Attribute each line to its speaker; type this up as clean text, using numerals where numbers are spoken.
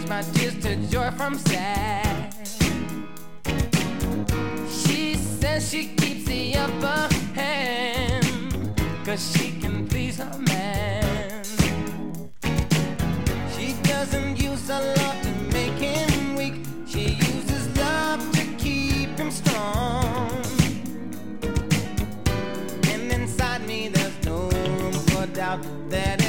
Speaker 1: change my tears to joy from sad. She says she keeps the upper hand, 'cause she can please her man. She doesn't use a lot to make him weak. She uses love to keep him strong. And inside me there's no room for doubt that